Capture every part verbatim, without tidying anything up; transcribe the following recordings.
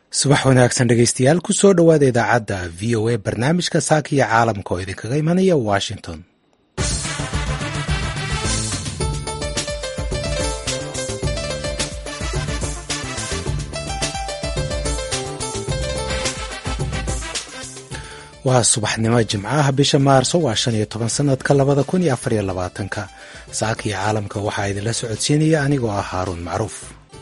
subax wanaagsan dhegaystayaal ku soo dhowaada idaacadda v o a barnaamijka saaka iyo caalamka oo idinkaga imanaya washington. waa subaxnimo jimcaha bisha maarso waa shan iyo toban sanadka labada kun iyo afar iyo labaatanka. saaka iyo caalamka waxaa idinla socodsiinaya anigoo ah haaruun macruuf.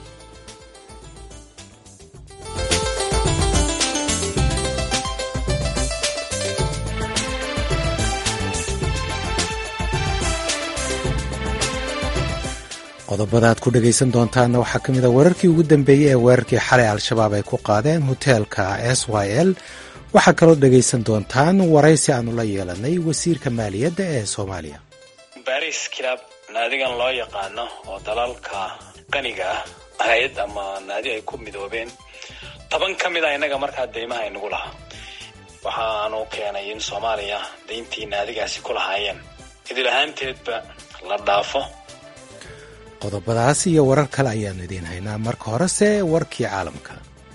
qodobada aad ku dhegaysan doontaanna waxaa ka mid a wararkii ugu dambeeyey ee weerarkii xalay al-shabaab ay ku qaadeen hoteelka s y l. waxaa kaloo dhegaysan doontaan waraysi aanu la yeelanay wasiirka maaliyadda ee soomaaliya. baris kilab naadigan loo yaqaano oo dalalka qaniga ah hay-ad ama naadi ay ku midoobeen toban ka mid a innaga markaa deymaha inagu lahaa waxaanu keenay in soomaaliya dayntii naadigaasi ku lahaayeen idil ahaanteedba la dhaafo. qodobadaas iyo warar kale ayaanu idiin haynaa. marka horese warkii caalamka.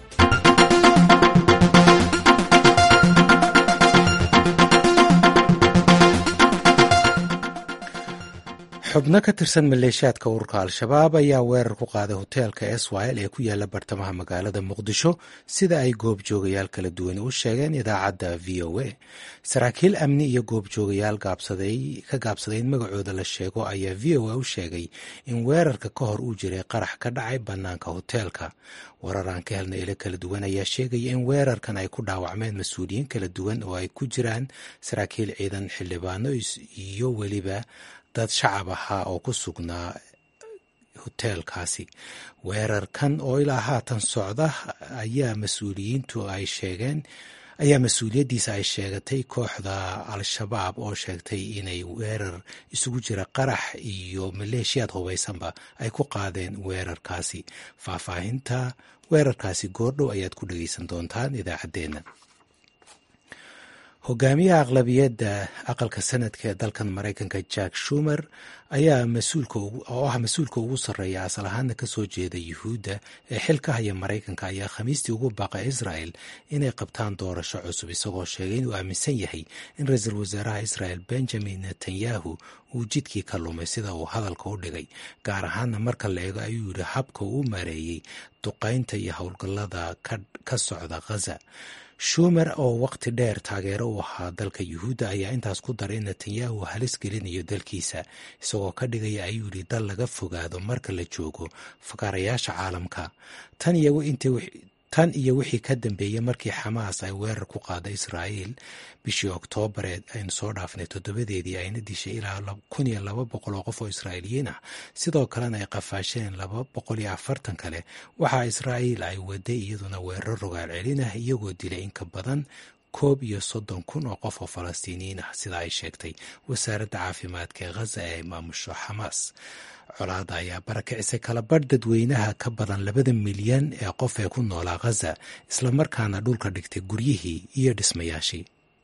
xubno ka tirsan maleeshiyaadka ururka al-shabaab ayaa weerar ku qaaday hoteelka s y l ee ku yaala bartamaha magaalada muqdisho sida ay goobjoogayaal kala duwan u sheegeen idaacadda v o a. saraakiil amni iyo goobjoogayaal ka gaabsaday in magacooda la sheego ayaa v o a u sheegay in weerarka ka hor uu jiray qarax ka dhacay bannaanka hoteelka. warar aan ka helna ilo kala duwan ayaa sheegaya in weerarkan ay ku dhaawacmeen mas-uuliyiin kala duwan oo ay ku jiraan saraakiil ciidan, xildhibaano iyo weliba dad shacab ahaa oo ku sugnaa hoteelkaasi. weerarkan oo ilaa haatan socda ayaa mas-uuliyiintu ay sheegeen ayaa mas-uuliyaddiisa ay sheegatay kooxda al-shabaab oo sheegtay inay weerar isugu jira qarax iyo maleeshiyaad hubaysanba ay ku qaadeen weerarkaasi. faahfaahinta weerarkaasi goordhow ayaad ku dhegaysan doontaan idaacaddeenna. hogaamiyaha aqlabiyadda aqalka sanadka ee dalkan maraykanka jack shumer ayaa oo ah mas-uulka ugu sarreeya asal ahaana kasoo jeeda yuhuudda ee xilka haya maraykanka ayaa khamiistii ugu baaqay israel inay qabtaan doorasho cusub, isagoo sheegay inuu aaminsan yahay in ra-iisul wasaaraha israel benjamin netanyahu uu jidkii ka lumay sida uu hadalka u dhigay, gaar ahaana marka la eego ayuu yidhi habka uu maareeyey duqaynta iyo howlgallada ka socda ghaza. shumer oo waqti dheer taageero u ahaa dalka yuhuudda ayaa intaas ku daray in netanyahu halis gelinayo dalkiisa, isagoo ka dhigaya ayuu yidhi dal laga fogaado marka la joogo fakaarayaasha caalamka. tan iyo wixii ka dambeeyey markii xamaas ay weerar ku qaaday israa'iil bishii oktoobar ee aynu soo dhaafnay toddobadeedii ayna dishay ilaa kun iyo laba boqol oo qof oo israa'iiliyiin ah, sidoo kalena ay qafaasheen laba boqol iyo afartan kale. waxaa israa'iil ay waday iyaduna weerar rogaal celin ah iyagoo dilay in ka badan koob iyo soddon kun oo qof oo falastiiniyiin ah sida ay sheegtay wasaaradda caafimaadka ee ghaza ee maamusho xamaas. colaada ayaa barakicisay kalabadh dadweynaha ka badan labada milyan ee qof ee ku noolaa ghaza, islamarkaana dhulka dhigtay guryihii iyo dhismayaashii.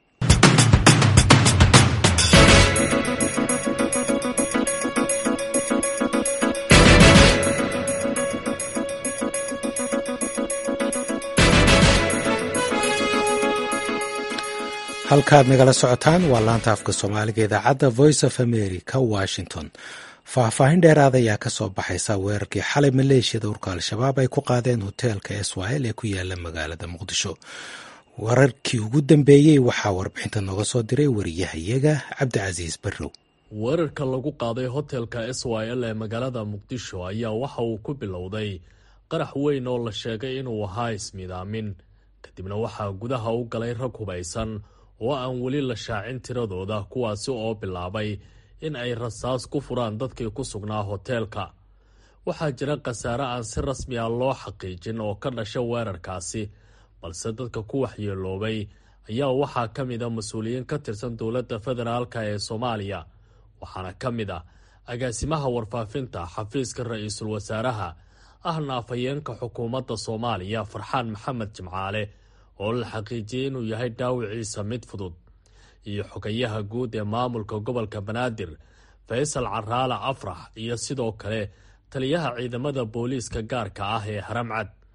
halkaad nagala socotaan waa laanta afka soomaaliga idaacadda voice of america washington. faahfaahin dheeraada ayaa ka soo baxaysa weerarkii xalay maleeshiyada urka al-shabaab ay ku qaadeen hoteelka s y l ee ku yaala magaalada muqdisho. wararkii ugu dambeeyey waxaa warbixinta nooga soo diray wariyahayaga cabdicasiis barrow. weerarka lagu qaaday hoteelka s y l ee magaalada muqdisho ayaa waxa uu ku bilowday qarax weyn oo la sheegay inuu ahaa ismidaamin, kadibna waxaa gudaha u galay rag hubaysan oo aan weli la shaacin tiradooda, kuwaasi oo bilaabay in ay rasaas ku furaan dadkii ku sugnaa hoteelka. waxaa jira khasaare aan si rasmi ah loo xaqiijin oo ka dhasha weerarkaasi, balse dadka ku waxyeeloobay ayaa waxaa ka mid a mas-uuliyiin ka tirsan dowladda federaalka ee soomaaliya, waxaana ka mid ah agaasimaha warfaafinta xafiiska ra-iisul wasaaraha ahna afhayeenka xukuumadda soomaaliya farxaan maxamed jimcaale oo la xaqiijiyey inuu yahay dhaawiciisa mid fudud, iyo xogayaha guud ee maamulka gobolka banaadir faysal caraale afrax iyo sidoo kale taliyaha ciidamada booliiska gaarka ah ee haramcad.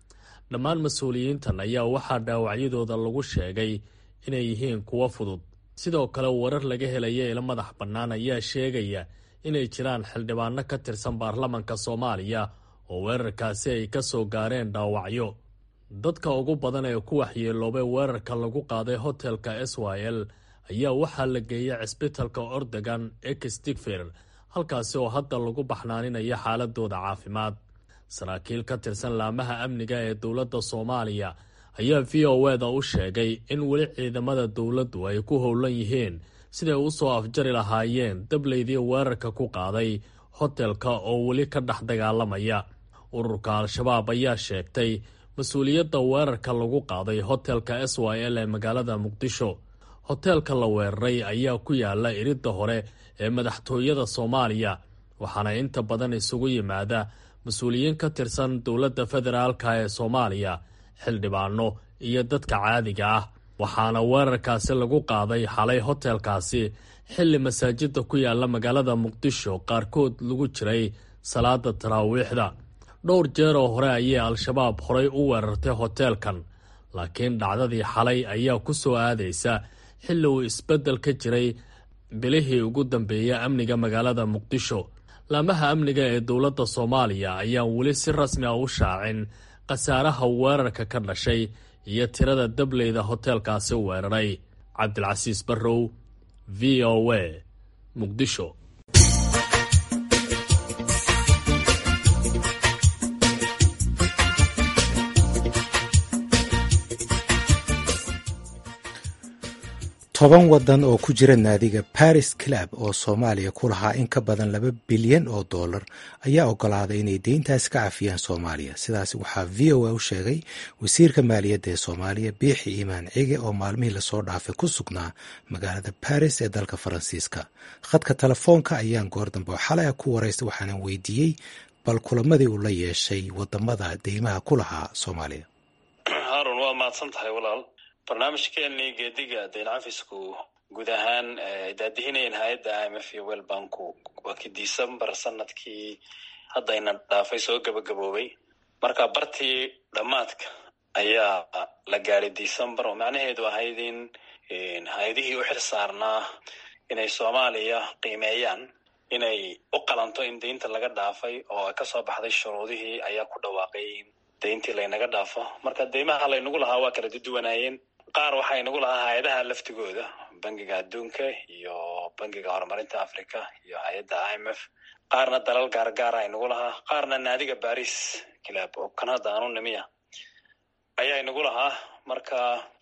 dhammaan mas-uuliyiintan ayaa waxaa dhaawacyadooda lagu sheegay inay yihiin kuwo fudud. sidoo kale warar laga helaya ilo madax bannaan ayaa sheegaya inay jiraan xildhibaano ka tirsan baarlamanka Soomaaliya oo weerarkaasi ay ka soo gaareen dhaawacyo. dadka ugu badan ee ku waxyeeloobay weerarka lagu qaaday hotelka S Y L ayaa waxaa la geeyay cisbitaalka Ordogan ee Kistikfir, halkaasi oo hadda lagu baxnaaninayo xaaladooda caafimaad. saraakiil ka tirsan laamaha amniga ee dowladda Soomaaliya ayaa V O A da u sheegay in weli ciidamada dowladdu ay ku howlan yihiin siday u soo afjari lahaayeen dableydii weerarka ku qaaday hotelka oo weli ka dhex dagaalamaya. ururka Al-Shabaab ayaa sheegtay mas-uuliyadda weerarka lagu qaaday hotelka S Y L ee magaalada Muqdisho. hotelka la weeraray ayaa ku yaala iridda hore ee madaxtooyada Soomaaliya, waxaana inta badan isugu yimaada mas-uuliyiin ka tirsan dowladda federaalka ee Soomaaliya, xildhibaano iyo dadka caadiga ah. waxaana weerarkaasi lagu qaaday xalay hotelkaasi xilli masaajida ku yaala magaalada Muqdisho qaarkood lagu jiray salaada taraawiixda. dhowr jeer oo hore ayay Al-Shabaab horay u weerartay hotelkan, laakiin dhacdadii xalay ayaa ku soo aadaysa xilli uu isbeddel ka jiray bilihii ugu dambeeyay amniga magaalada Muqdisho. laamaha amniga ee dowladda Soomaaliya ayaa weli si rasmi ah u shaacin khasaaraha weerarka ka dhashay iyo tirada dableyda hotelkaasi weeraray. Cabdilcasiis Barrow, V O A, Muqdisho. toban wadan oo ku jira naadiga Paris Club oo Soomaaliya ku lahaa in ka badan laba bilyan oo dollar ayaa ogolaaday inay deyntaas ka cafiyaan Soomaaliya. sidaas waxaa V O A u sheegay wasiirka maaliyadda ee Soomaaliya Biixi Imaan Cige oo maalmihii lasoo dhaafay ku sugnaa magaalada Paris ee dalka Faransiiska. khadka telefoonka ayaan goor dambe xalay ku wareystay, waxaana weydiiyey bal kulamadii uu la yeeshay wadamada deymaha ku lahaa Soomaaliya. Harun, waa mahadsantahay walaal. barnaamijkeennii geediga dayn cafisku guud ahaan daadihinayeen hay-adda I M F iyo World Banku waa kii December sanadkii haddayna dhaafay soo gabagaboobay. marka bartii dhammaadka ayaa la gaadhay December, oo macnaheedu ahayd in hay-adihii u xil saarnaa inay Soomaaliya qiimeeyaan inay u qalanto in deynta laga dhaafay oo ka soo baxday shuruudihii ayaa ku dhawaaqay deyntii laynaga dhaafo. marka deymaha laynagu lahaa waa kala duduwanaayeen. qaar waxaa inagu lahaa hay-adaha laftigooda, bangiga adduunka iyo bangiga horumarinta Africa iyo hay-adda I M F. qaarna dalal gaargaara inagu lahaa, qaarna naadiga Paris Club oo kan hadda aanu nimiya ayaa inagu lahaa. marka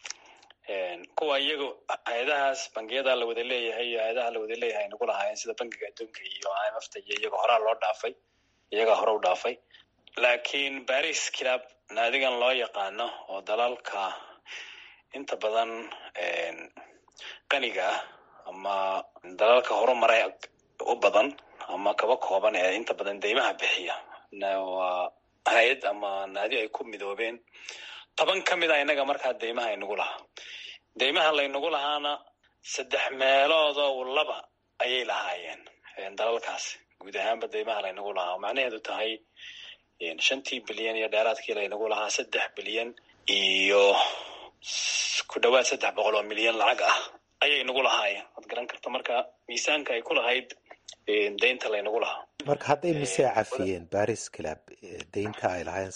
kuwa iyagu hay-adahaas bangiyada la wada leeyahay iyo hay-adaha la wada leeyahay inagu lahaayeen sida bangiga adduunka iyo I M F ta iyo iyaga horaa loo dhaafay, iyaga hore u dhaafay. laakiin Paris Club naadigan loo yaqaano oo dalalka inta badan qaniga ah ama dalalka horumaray u badan ama kaba kooban ee inta badan deymaha bixiya waa hay-ad ama naadi ay ku midoobeen. toban ka mid a inaga markaa deymaha inagu lahaa. deymaha laynagu lahaana saddex meelood oo laba ayay lahaayeen dalalkaasi. guud ahaanba deymaha laynagu lahaa macnaheedu tahay shantii bilyan iyo dheeraadkii laynagu lahaa saddex bilyan iyo ku dhawaad saddex boqol oo milyan lacag ah ayay nagu lahaayeen. waad garan karta marka miisaanka ay ku lahayd deynta laynagu lahaa. marka hadday mise cafiyeen Paris Club deynta ay lahaayeen?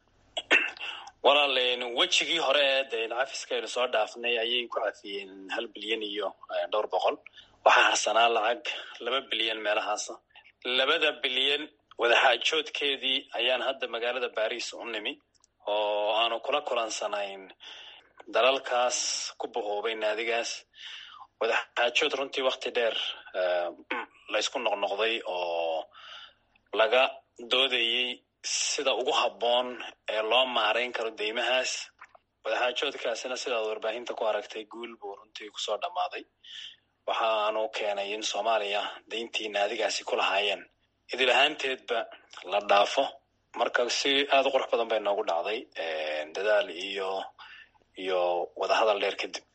walaal wejigii hore ee deyn cafiska aynu soo dhaafnay ayay ku cafiyeen hal bilyan iyo dhowr boqol. waxaa harsanaa lacag laba bilyan meelahaas. labada bilyan wadaxaajoodkeedii ayaan hadda magaalada Paris u nimi oo aanu kula kulansanayn dalalkaas ku bahoobay naadigaas. wadaxaajood runtii wakti dheer la isku noqnoqday oo laga doodayey sida ugu habboon ee loo maarayn karo deymahaas. wadaxaajoodkaasina sidaad warbaahinta ku aragtay guul buu runtii kusoo dhammaaday. waxaanu keenay in Soomaaliya deyntii naadigaasi ku lahaayeen idil ahaanteedba la dhaafo. marka si aad u qurux badan bay noogu dhacday dadaal iyo iyo wadahadal dheer kadib.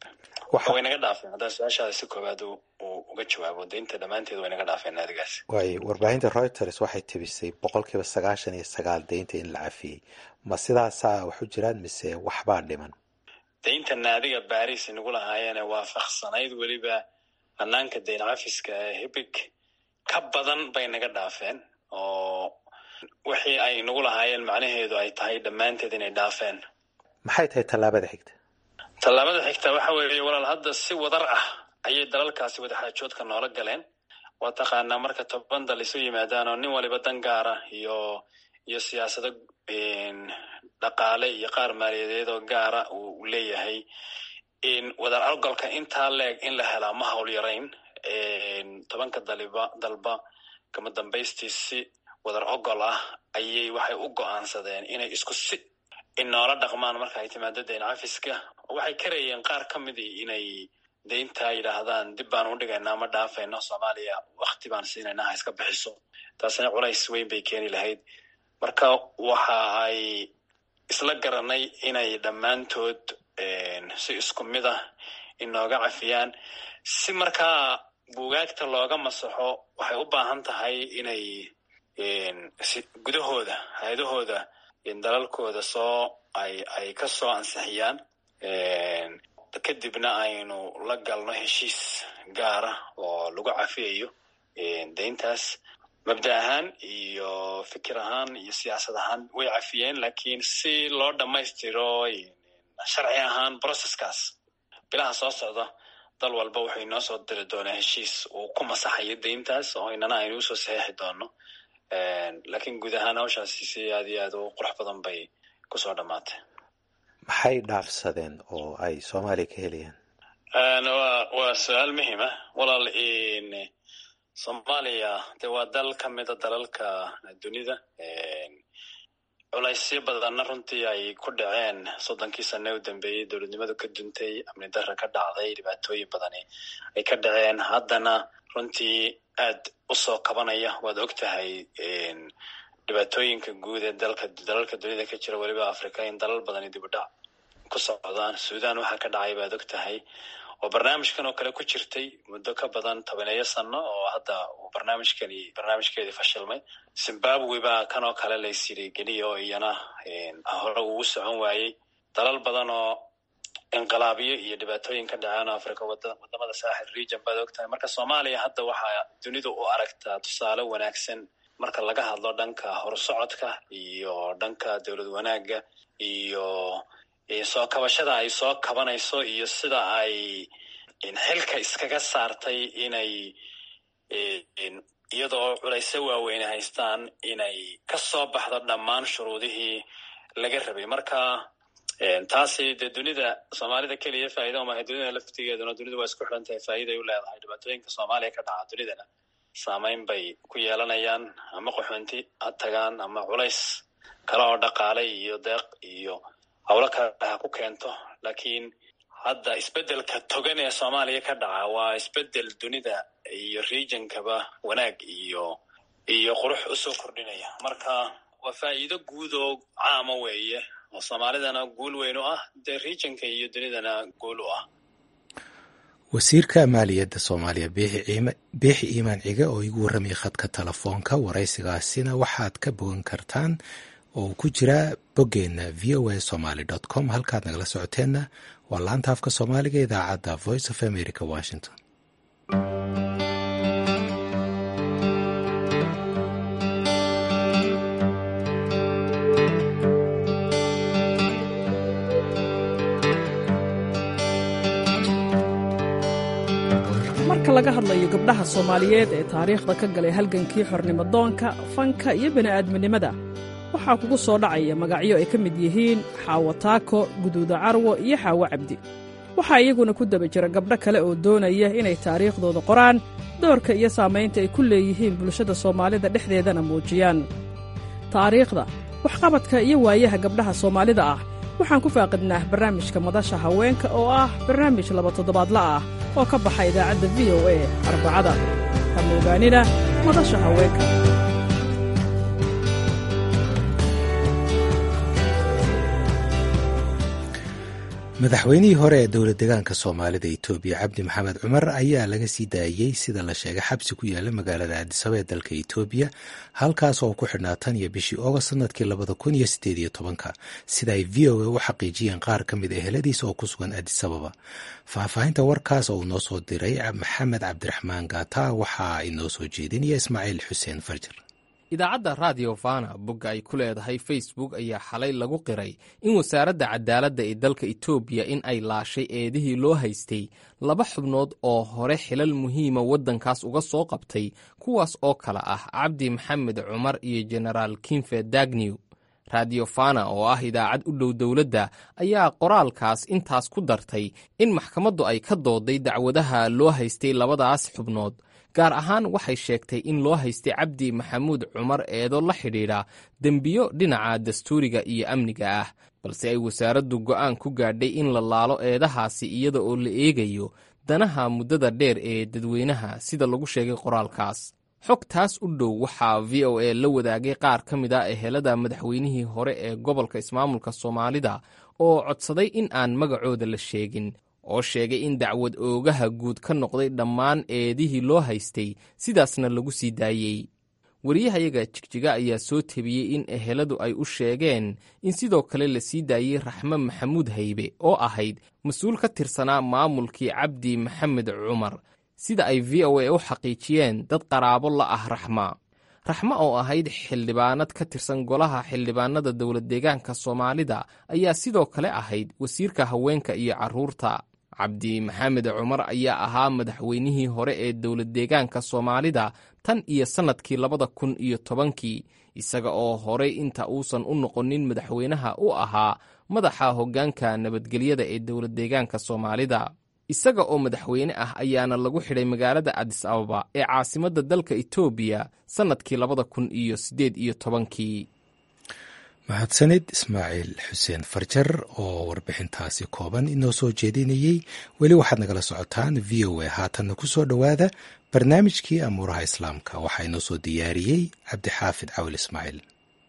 way naga dhaafeen haddaan su-aashaada si koowaad uu uga jawaabo deynta dhammaanteed way naga dhaafeen naadigaas. waay warbaahinta Reuters waxay tibisay boqolkiiba sagaashan iyo sagaal deynta in la cafiyey, ma sidaasaa wax u jiraan mise waxbaa dhiman? deynta naadiga Paris nagu lahaayeen waafaqsanayd weliba hannaanka deyn cafiska hibig ka badan bay naga dhaafeen oo wixii ay nagu lahaayeen macnaheedu ay tahay dhammaanteed inay dhaafeen. maxay tahay tallaabada xigta? tallaabada xigta waxa weeye walaal hadda si wadar ah ayay dalalkaasi wadaxaajoodka noola galeen. waa taqaanaa marka toban dal isu yimaadaan oo nin waliba dan gaara iyo iyo siyaasado dhaqaale iyo qaar maaliyadeed oo gaara uu leeyahay, in wadar argolka intaa leeg in la helaa ma hawl yarayn. tobanka daliba dalba kama dambaystiisi wadar ogol ah ayay waxay u go'aansadeen inay isku si inoola dhaqmaan marka ay timaado deyn cafiska. waxay karayeen qaar ka midii inay deynta yidhaahdaan dib baan u dhigaynaa ma dhaafayno, Soomaaliya wakti baan siinaynaa ha iska bixiso. taasina culays weyn bay keeni lahayd. marka waxa ay isla garanay inay dhammaantood si isku mid ah inooga cafiyaan. si markaa buugaagta looga masaxo waxay u baahan tahay inay gudahooda hay-adahooda dalalkooda soo ay ay ka soo ansixiyaan, kadibna aynu la galno heshiis gaara oo lagu cafiyayo deyntaas. mabda ahaan iyo fikir ahaan iyo siyaasad ahaan way cafiyeen, laakiin si loo dhammaystiro sharci ahaan processkaas bilaha soo socda dal walba waxay noo soo diri doonaa heshiis uu ku masaxayo deyntaas oo inana aynu usoo saxiixi doono. laakiin guud ahaan hawshaasi si aad iyo aad u qurux badan bay kusoo dhammaatay. maxay dhaafsadeen oo ay Soomaaliya ka helayaan? waa waa su-aal muhiim ah walaal. Soomaaliya de waa dal ka mida dalalka dunida. culaysyo badanna runtii ay ku dhaceen soddonkii sane u dambeeyey, dowladnimadu ka duntay, amni darra ka dhacday, dhibaatooyin badani ay ka dhaceen. haddana runtii aad u soo kabanaya. waad og tahay dhibaatooyinka guud ee dalka dalalka dunida ka jira, weliba Afrika, in dalal badani dib u dhac ku socdaan. Suudaan waxaa ka dhacay baad og tahay oo barnaamijkan oo kale ku jirtay muddo ka badan tobaneeyo sano oo hadda uu barnaamijkani barnaamijkeedii fashilmay. Zimbabwe baa kan oo kale laysiri geliya oo iyana hore ugu socon waayey. dalal badan oo inqilaabiyo iyo dhibaatooyin ka dhaceen Afrika, wadamada saaxil region baad og tahay. marka Soomaaliya hadda waxaa dunidu u aragtaa tusaale wanaagsan marka laga hadlo dhanka horsocodka iyo dhanka dowlad wanaaga iyo soo kabashada ay soo kabanayso iyo sida ay xilka iskaga saartay inay iyadoo culaysyo waaweyn haystaan inay ka soo baxdo dhammaan shuruudihii laga rabay. marka taasi dee dunida Soomaalida keliya faa'iido uma aha, dunida laftigeeduna dunidu waa isku xiran tahay, faa'iido ay u leedahay. dhibaatooyinka Soomaaliya ka dhaca dunidana saameyn bay ku yeelanayaan, ama qaxoonti ha tagaan ama culays kale oo dhaqaale iyo deeq iyo hawlo kale ha ku keento. laakiin hadda isbedelka togan ee Soomaaliya ka dhaca waa isbedel dunida iyo regionkaba wanaag iyo iyo qurux usoo kordhinaya. marka waa faa'iido guud oo caama weeye oo Soomaalidana guul weyn u ah, dee regionka iyo dunidana guul u ah. wasiirka maaliyadda Soomaaliya Biixi Iimaan Cige oo igu warramay khadka telefoonka. waraysigaasina waxaad ka bogan kartaan oo ku jira boggeena v o a somaly dot com. halkaad nagala socoteenna waa laanta afka Soomaaliga idaacadda Voice of America, Washington. marka laga hadlayo gabdhaha Soomaaliyeed ee taariikhda ka galay halgankii xornimo doonka, fanka iyo bini'aadminimada, waxaa kugu soo dhacaya magacyo ay ka mid yihiin Xaawo Taako, Guduuda Carwo iyo Xaawo Cabdi. waxaa iyaguna ku daba jira gabdho kale oo doonaya inay taariikhdooda qoraan, doorka iyo saamaynta ay ku leeyihiin bulshada Soomaalida dhexdeedana muujiyaan. taariikhda, waxqabadka iyo waayaha gabdhaha Soomaalida ah waxaan ku faaqidnaa barnaamijka Madasha Haweenka oo ah barnaamij laba toddobaadla ah oo ka baxa idaacadda V O A Arbacada. ha moogaanina Madasha Haweenka. madaxweynihii hore ee dowlad deegaanka soomaalida etoobiya cabdi maxamed cumar ayaa laga sii daayey sida la sheegay xabsi ku yaala magaalada aadisaba ee dalka etoobiya halkaas oo ku xidhnaa tan iyo bishii ogost sanadkii labada kun iyo sideed iyo tobanka sida ay v o a u xaqiijiyeen qaar ka mid a eheladiisa oo ku sugan aadisababa faahfaahinta warkaas oo uu noo soo diray maxamed cabdiraxmaan gaata waxaa inoo soo jeedinaya ismaaciil xuseen farjir. idaacadda radio fana bogga ay ku leedahay facebook ayaa xalay lagu qiray in wasaaradda cadaaladda ee dalka etoobiya in ay laashay eedihii loo haystay laba xubnood oo hore xilal muhiima waddankaas uga soo qabtay kuwaas oo kale ah cabdi maxamed cumar iyo jenaraal kinfe dagnew. radio fana oo ah idaacad u dhow dowladda ayaa qoraalkaas intaas ku dartay in maxkamaddu ay ka dooday dacwadaha loo haystay labadaas xubnood, gaar ahaan waxay sheegtay in loo haystay cabdi maxamuud cumar eedo la xidhiidha dembiyo dhinaca dastuuriga iyo amniga ah, balse ay wasaaraddu go'aan ku gaadhay in la laalo eedahaasi iyada oo la eegayo danaha muddada dheer ee dadweynaha sida lagu sheegay qoraalkaas. xogtaas u dhow waxaa v o a la wadaagay qaar ka mid a ehelada madaxweynihii hore ee gobolka ismaamulka soomaalida oo codsaday in aan magacooda la sheegin, oo sheegay in dacwad oogaha guud ka noqday dhammaan eedihii loo haystay sidaasna lagu sii daayey. wariyahayaga jigjiga ayaa soo tebiyey in eheladu ay u sheegeen in sidoo kale la sii daayey raxme maxamuud haybe oo ahayd mas-uul ka tirsanaa maamulkii cabdi maxamed cumar, sida ay v o a u xaqiijiyeen dad qaraabo la ah raxma. raxme oo ahayd xildhibaanad ka tirsan golaha xildhibaanada dowlad deegaanka soomaalida ayaa sidoo kale ahayd wasiirka haweenka iyo carruurta. cabdi maxamed cumar ayaa ahaa madaxweynihii hore ee dowlad deegaanka soomaalida tan iyo sannadkii labada kun iyo tobankii, isaga oo horey inta uusan u noqonin madaxweynaha u ahaa madaxa hoggaanka nabadgelyada ee dowlad deegaanka soomaalida. isaga oo madaxweyne ah ayaana lagu xidhay magaalada adis ababa ee caasimadda dalka etoobiya sannadkii labada kun iyo siddeed iyo tobankii. mahadsanid ismaaciil xuseen farjar oo warbixintaasi kooban inoo soo jeedinayey. weli waxaad nagala socotaan v o a. haatanna ku soo dhowaada barnaamijkii amuuraha islaamka waxaa inoo soo diyaariyey cabdixaafid cawil ismaaciil.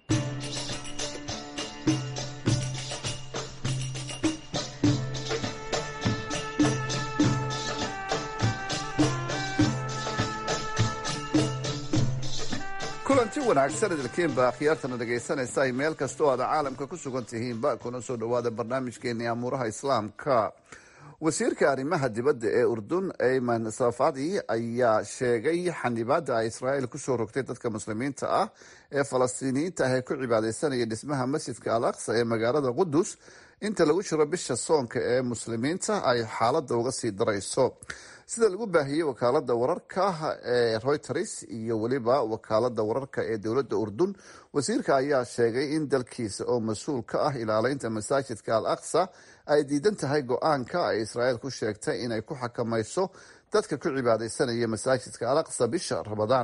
kulanti wanaagsan idilkiinba akhyaartana dhegaysanaysa ay meel kasta oo aad caalamka ku sugan tihiinba kuna soo dhowaada barnaamijkeennii amuuraha islaamka. wasiirka arrimaha dibadda ee urdun ayman safadi ayaa sheegay xanibaadda ay israa'iil kusoo rogtay dadka muslimiinta ah ee falastiiniyiinta ah ee ku cibaadaysanaya dhismaha masjidka al aqsa ee magaalada qudus inta lagu jiro bisha soonka ee muslimiinta ay xaaladda uga sii darayso. sida lagu baahiyey wakaalada wararka ee Reuters iyo weliba wakaalada wararka ee dowladda Urdun, wasiirka ayaa sheegay in dalkiisa oo mas-uul ka ah ilaalinta masaajidka al aqsa ay diidan tahay go-aanka ay Israa'iil ku sheegtay inay ku xakamayso dadka ku cibaadaysanaya masaajidka al aqsa bisha Ramadaan.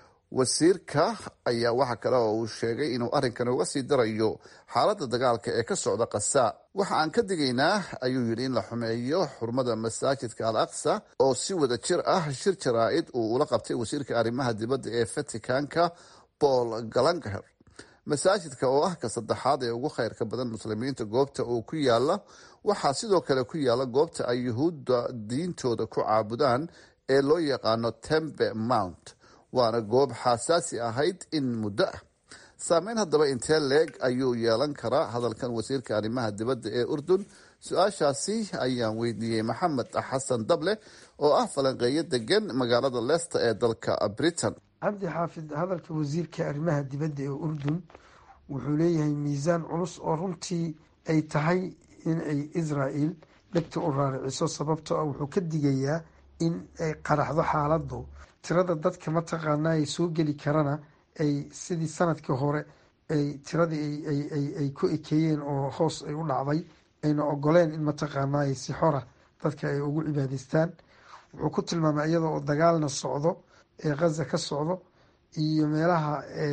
wasiirka ayaa waxa kale oo uu sheegay inuu arrinkan uga sii darayo xaaladda dagaalka ee ka socda Qasa. waxa aan ka digaynaa ayuu yidhi in la xumeeyo xurmada masaajidka al aqsa oo si wada jir ah shir jaraa'id uu ula qabtay wasiirka arrimaha dibadda ee Vaticanka Paul Gallagher. masaajidka oo ah ka saddexaad ee ugu khayrka badan muslimiinta goobta uu ku yaala waxaa sidoo kale ku yaala goobta ay yuhuudda diintooda ku caabudaan ee loo yaqaano Temple Mount, waana goob xasaasi ahayd in muddo ah. saameyn haddaba intee leeg ayuu yeelan karaa hadalkan wasiirka arrimaha dibadda ee Urdun? su-aashaasi ayaan weydiiyey maxamed xasan dable oo ah falanqeeyo degan magaalada Leicester ee dalka Britain. cabdi xaafid, hadalka wasiirka arrimaha dibadda ee Urdun wuxuu leeyahay miisaan culus oo runtii ay tahay in ay Israa'iil dhegta u raariciso, sababtoo ah wuxuu ka digayaa in ay qaraxdo xaaladdu. tirada dadka mataqaanaa ay soo geli karana ay sidii sanadkii hore ay tiradii ay ku ekeeyeen oo hoos ay u dhacday, ayna ogoleen in mataqaanaa ay si xora dadka ay ugu cibaadaystaan. wuxuu ku tilmaamay iyada oo dagaalna socdo ee Gaza ka socdo iyo meelaha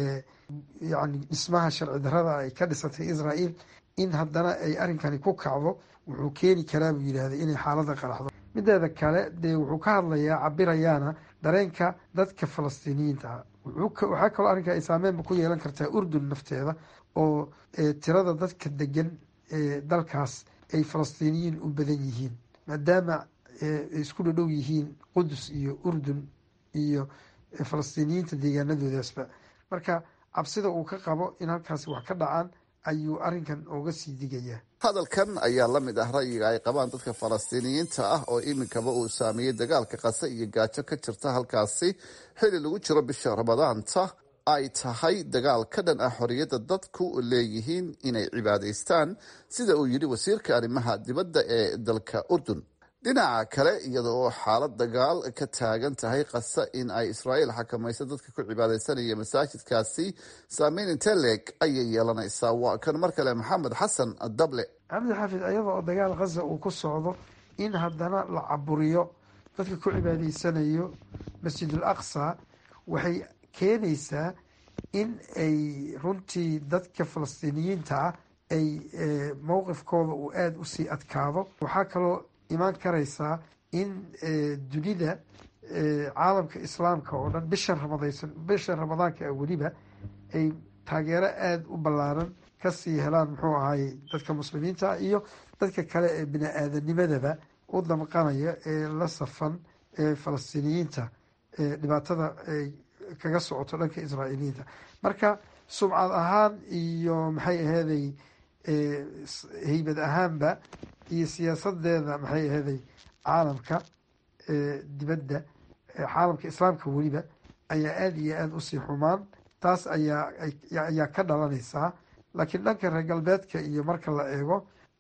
yani dhismaha sharci darrada ay ka dhisatay Israa'iil, in haddana ay arrinkani ku kacdo wuxuu keeni karaa buu yidhaahday inay xaaladda qaraxdo. mideeda kale dee wuxuu ka hadlayaa cabirayaana dareenka dadka falastiiniyiinta ah. waxaa kaloo arrinka ay saameynba ku yeelan kartaa Urdun nafteeda oo tirada dadka degan ee dalkaas ay falastiiniyiin u badan yihiin maadaama isku dhadhow yihiin qudus iyo urdun iyo falastiiniyiinta deegaanadoodaasba. marka cabsida uu ka qabo in halkaasi wax ka dhacaan ayuu arrinkan ooga sii digayaa. hadalkan ayaa la mid ah ra'yiga ay qabaan dadka falastiiniyiinta ah oo iminkaba uu saameeyey dagaalka qase iyo gaajo ka jirta halkaasi xili lagu jiro bisha ramadaanta ay tahay dagaal ka dhan ah xorriyadda dadku leeyihiin inay cibaadaystaan, sida uu yidhi wasiirka arrimaha dibadda ee dalka urdun. dhinaca kale iyada oo xaalad dagaal ka taagan tahay qasa in ay israa'iil xakamayso dadka ku cibaadaysanaya masaajidkaasi saameyn intee leeg ayay yeelanaysaa? waa kan mar kale maxamed xasan dable. cabdi xaafid, iyada oo dagaal khaza uu ku socdo in haddana la caburiyo dadka ku cibaadaysanayo masjidul aqsa waxay keenaysaa in ay runtii dadka falastiiniyiinta ah ay mowqifkooda uu aada usii adkaado. waxaa kaloo imaan karaysaa in dunida caalamka islaamka oo dhan bishan ramadaysan bishan ramadaanka ah weliba ay taageero aada u ballaaran kasii helaan muxuu ahaayey dadka muslimiinta iyo dadka kale ee bini aadanimadaba u damqanaya ee la safan ee falastiiniyiinta dhibaatada ay kaga socoto dhanka israa'iiliyiinta. marka sumcad ahaan iyo maxay aheeday heybad ahaanba iyo siyaasadeeda maxay aheeday caalamka dibadda caalamka islaamka weliba ayaa aada iyo aada usii xumaan. taas ayaa ayaa ka dhalanaysaa. laakiin dhanka reer galbeedka iyo marka la eego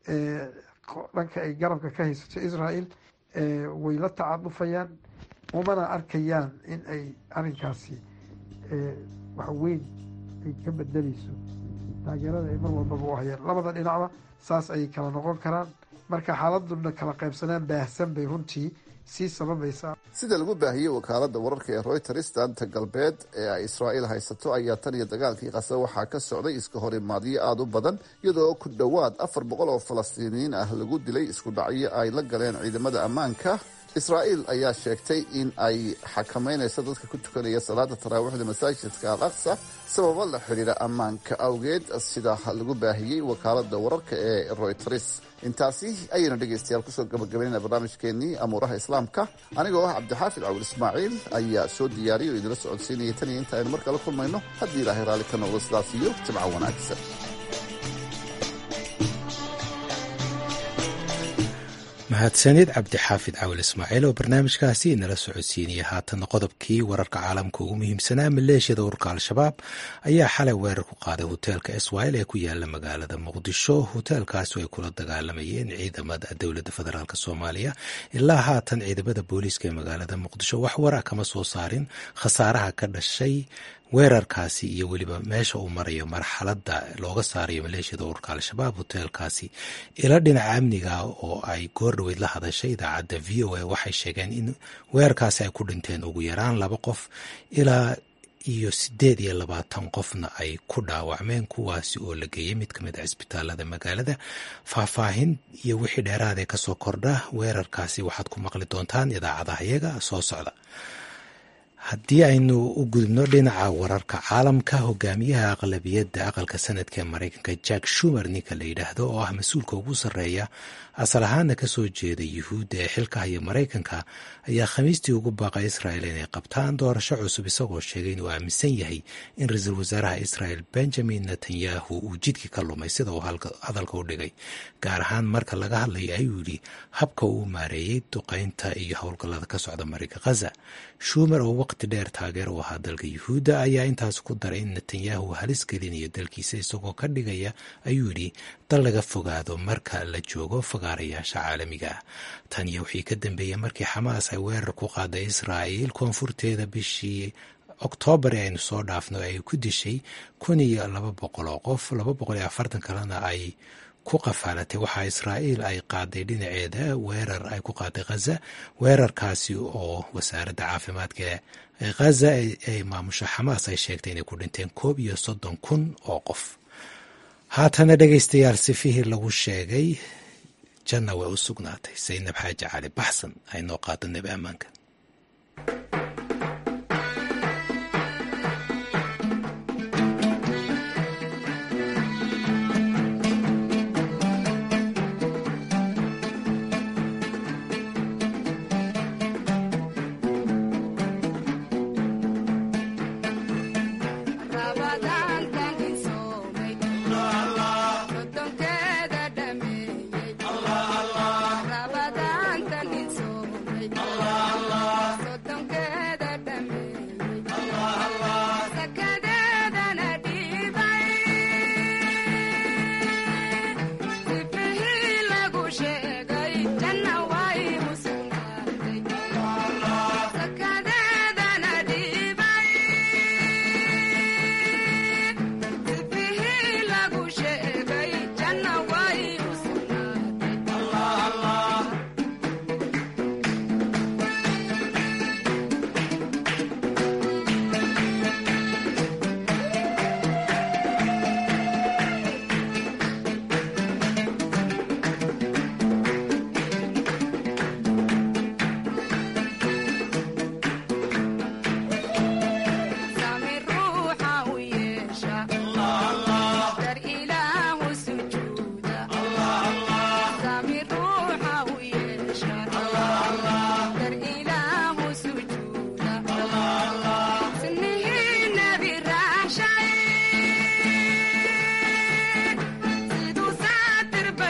dhanka ay garabka ka haysato israel way la tacadufayaan, umana arkayaan in ay arrinkaasi wax weyn ay ka bedeleyso taageerada ay mar walbaba u hayaan. labada dhinacba saas ayay kala noqon karaan. marka xaaladuna kala qaybsanaan baahsan bay runtii sii sababaysaa. sida lagu baahiyey wakaalada wararka ee reuters, daanta galbeed ee ay israa'iil haysato ayaa tan iyo dagaalkii qasa waxaa ka socday iska horimaadyo aada u badan, iyadoo ku dhowaad afar boqol oo falastiiniyiin ah lagu dilay isku dhacyo ay la galeen ciidamada ammaanka. israa'iil ayaa sheegtay in ay xakameynayso dadka ku tukanaya salaada taraawiixda masaajidka al aqsa sababo la xidhiira ammaanka awgeed, sida lagu baahiyey wakaalada wararka ee reuters. intaasi ayaynu dhegaystayaal kusoo gabagabaynayna barnaamijkeenii amuuraha islaamka. anigoo ah cabdixaafid cawil ismaaciil ayaa soo diyaariyay oo idinla socodsiinaya tan iyo inta aynu mar kala kulmayno haddii ilaahay raalli ka noqdo sidaas iyo jimco wanaagsan. mahadsanid cabdixaafid cawil ismaaciil oo barnaamijkaasi inala socodsiinaya. haatana qodobkii wararka caalamka ugu muhiimsanaa, maleeshiyada ururka al-shabaab ayaa xalay weerar ku qaaday hoteelka iswail ee ku yaala magaalada muqdisho. hoteelkaasi ay kula dagaalamayeen ciidamada dowladda federaalk soomaaliya. ilaa haatan ciidamada booliiska ee magaalada muqdisho wax wara kama soo saarin khasaaraha ka dhashay weerarkaasi iyo weliba meesha uu marayo marxaladda looga saarayo maleeshiyada ururka al-shabaab hoteelkaasi. ila dhinaca amniga oo ay goor dhaweyd la hadashay idaacadda v o a waxay sheegeen in weerarkaasi ay ku dhinteen ugu yaraan laba qof ilaa iyo siddeed iyo labaatan qofna ay ku dhaawacmeen, kuwaasi oo la geeyey mid ka mid a cisbitaalada magaalada. faahfaahin iyo wixii dheeraadee kasoo kordha weerarkaasi waxaad ku maqli doontaan idaacadaha iyaga soo socda. haddii aynu u gudubno dhinaca wararka caalamka, hogaamiyaha aqlabiyadda aqalka sanadka ee maraykanka jack shumer ninka la yidhaahdo oo ah mas-uulka ugu sarreeya asal ahaana kasoo jeeda yuhuudda ee xilka haya maraykanka ayaa khamiistii ugu baaqay israel inay qabtaan doorasho cusub, isagoo sheegay inuu aaminsan yahay in ra-iisul wasaaraha israel benjamin netanyahu uu jidkii ka lumay sida uu hadalka u dhigay, gaar ahaan marka laga hadlayo ayuu yidhi habka uu maareeyey duqaynta iyo howlgallada ka socda marinka khaza. shumer oo waqti dheer taageer u ahaa dalka yuhuudda ayaa intaas ku daray in netanyahu halis gelinayo dalkiisa, isagoo ka dhigaya ayuu yidhi dal laga fogaado marka la joogo fagaarayaasha caalamiga ah. tan iyo wixii ka dambeeyey markii xamaas ay weerar ku qaaday israa'iil koonfurteeda bishii oktoobar ee aynu soo dhaafno ay ku dishay kun iyo laba boqol oo qof, laba boqol iyo afartan kalena ay ku qafaalatay. waxaa israa'iil ay qaaday dhinaceeda weerar ay ku qaaday khaza, weerarkaasi oo wasaaradda caafimaadka ee khaza ee maamusha xamaas ay sheegtay inay ku dhinteen koob iyo soddon kun oo qof. haatana dhegaystayaal, sifihii lagu sheegay janna way u sugnaatay. saynab xaaji cali baxsan aynoo qaado nebi ammaanka.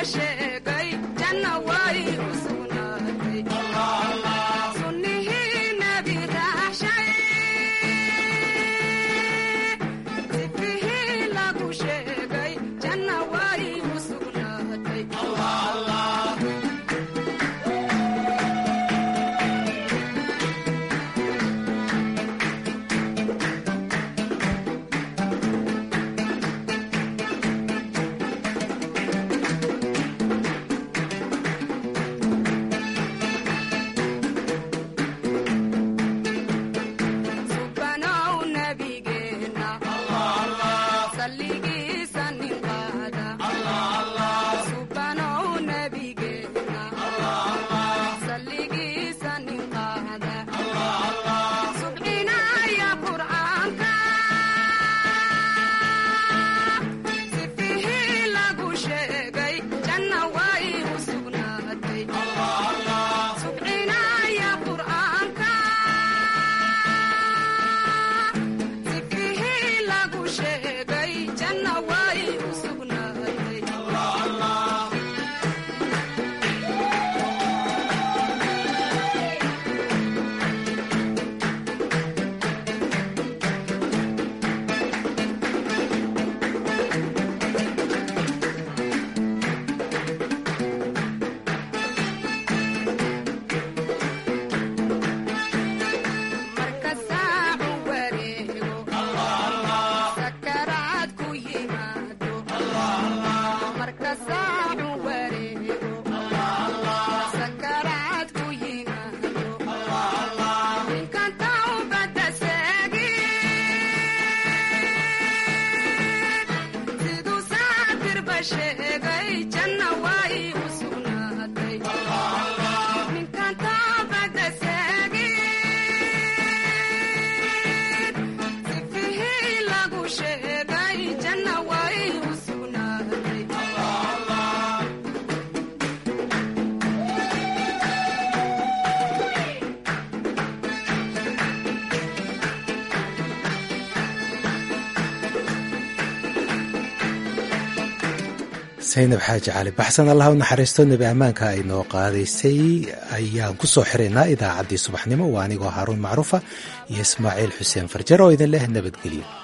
saynab xaaji cali baxsan allah u naxariisto nebi ammaanka ay noo qaadaysay ayaan ku soo xiraynaa idaacaddii subaxnimo waa anigoo haaruun macruufa iyo ismaaciil xuseen farjar oo idin leh nabadgelyo.